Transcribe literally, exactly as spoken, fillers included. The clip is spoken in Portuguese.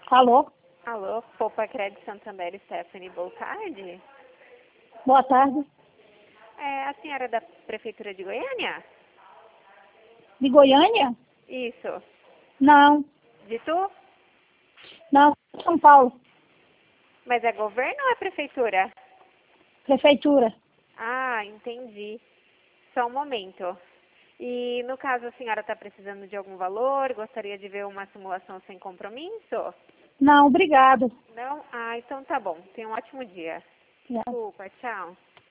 Alô? Alô, Poupa Crédito Santander, Stephanie, boa tarde. Boa tarde. É a senhora da Prefeitura de Goiânia? De Goiânia? Isso. Não. De tu? Não, São Paulo. Mas é governo ou é prefeitura? Prefeitura. Ah, entendi. Só um momento. E no caso a senhora está precisando de algum valor? Gostaria de ver uma simulação sem compromisso? Não, obrigado. Não? Ah, então tá bom. Tenha um ótimo dia. Tchau. Desculpa, tchau.